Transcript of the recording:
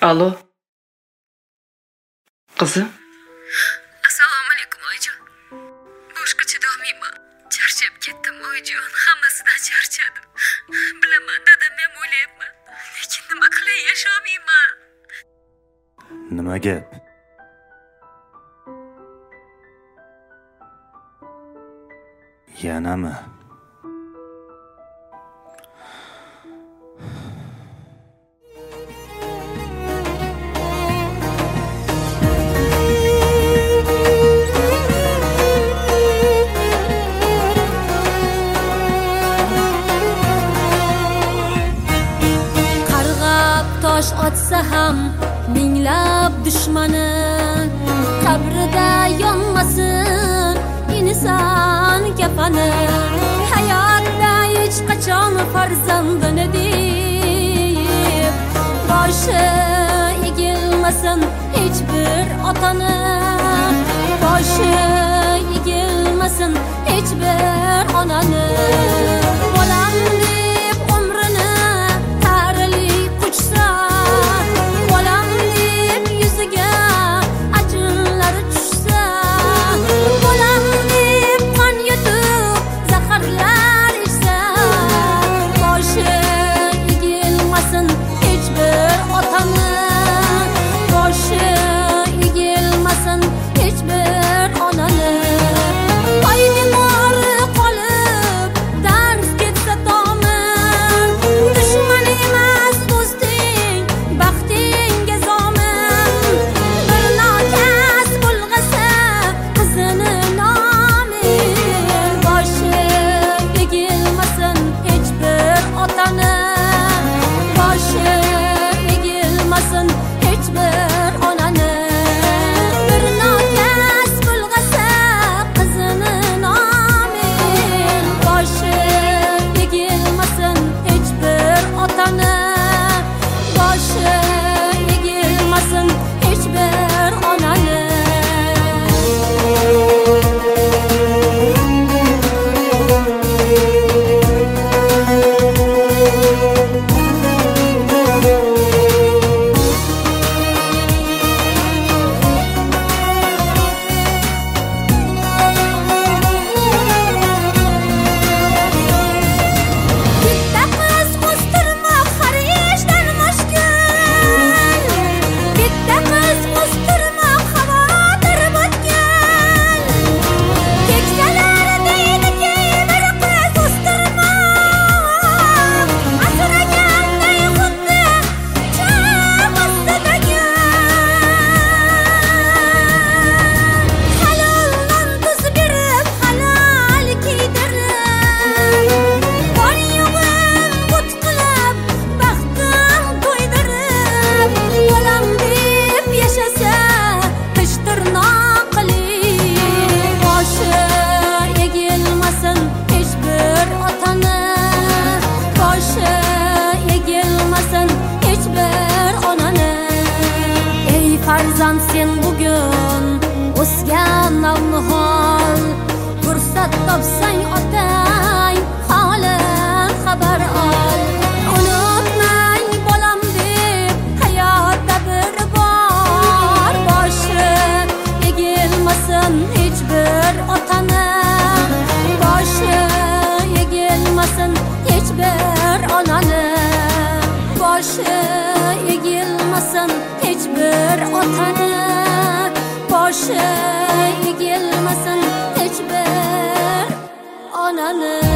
Alo. Kızım. Assalomu alaykum oyijon. Boshqa chidolmayman. Charchab ketdim oyijon. Hammasidan charchadim. Bilaman, dadam ham o'ylayapman. Lekin nima qilay, yasholmayman. Nima gap? Yanami? Tosh otsa ham minglab dushmani, qabrida yonmasin inson kafani. Hayotda hech qachon farzandini deb boshi egilmasin hech bir otani, boshi egilmasin hech bir onani. Bolam deb umrini tarili quchsa, bolam deb yuziga ajinlar tushsa, bolam deb qon yutib zaharlar ichsa, boshi egilmasin hech bir otani, boshi egilmasin hech bir onani. Poymemor qolib dars ketsa tomin, dushman emas do'sting, baxtingga zomin. Bir nokas bulg'asa qizini nomin, boshi egilmasin hech bir otani, boshi egilmasin hech bir onani. Bir nokas bulg'asa qizini nomin, boshi egilmasin hech bir otani, boshi egilmasin hech bir onani. Bitta qiz o'stirmoq har ishdan mushkul, bitta qiz o'stirmoq xavotir botgan. Keksalar deydiki bir qiz o'stirmoq asraganday xuddi cho'g' ostidagan. Halol non tuz berib halol kiydirib, bor yo'g'im but qilib baxtim to'ydirib, bolam deb yashasa tish tirnoqli, boshi egilmasin hech bir otani, boshi egilmasin hech bir onani. Ey farzand, sen bugun o'sgan navnihol, fursat topsang otang holidan xabar ol. Unutmang bolam deb hayotda bir bor, boshi egilmasin hech bir otani, boshi egilmasin hech bir onani, boshi egilmasin hech bir otani, boshi egilmasin hech bir onani.